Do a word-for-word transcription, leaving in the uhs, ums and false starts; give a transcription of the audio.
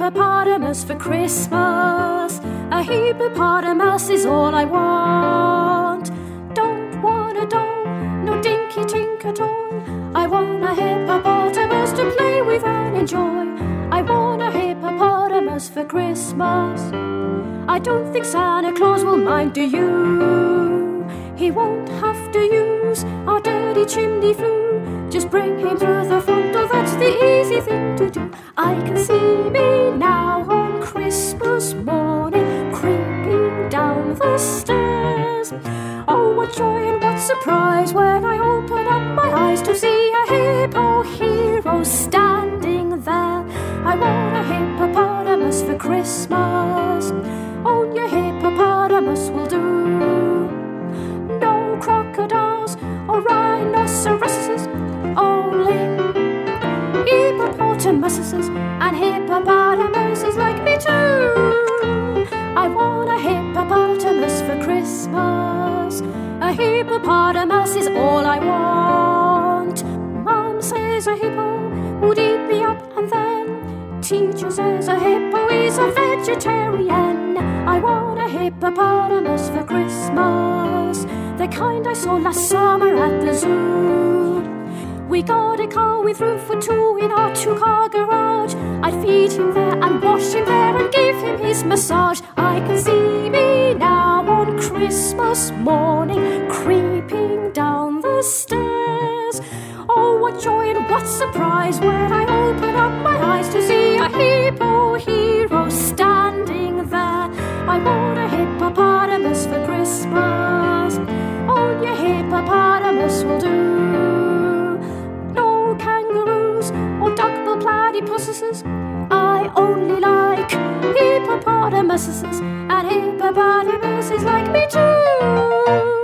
hippopotamus for Christmas. A hippopotamus is all I want. Don't want a doll, no dinky tinker toy. I want a hippopotamus to play with and enjoy. I want a hippopotamus for Christmas. I don't think Santa Claus will mind, do you? He won't have to use our dirty chimney flue. Just bring him through the front door, that's the easy thing to do. I can see me now on Christmas morning, creeping down the stairs. Oh, what joy and what surprise when I open up my eyes to see a hippo hero standing there. I want a hippopotamus for Christmas. Only a hippopotamus will do. No crocodiles or rhinoceroses, only hippopotamuses, and hippopotamuses like me too. I want a hippopotamus for Christmas. A hippopotamus is all I want. Mom says a hippo would eat me up, and then teacher says a hippo is a vegetarian. I want a hippopotamus for Christmas, the kind I saw last summer at the zoo. We got a car with room for two in our two-car garage. I'd feed him there and wash him there and give him his massage. I can see me now on Christmas morning, creeping down the stairs. Oh, what joy and what surprise when I open up my eyes to see a hippo hero standing there. I want a hippopotamus for Christmas. Only a hippopotamus will do. No kangaroos or duckbill platypuses. I only like hippopotamuses, and hippopotamuses like me too.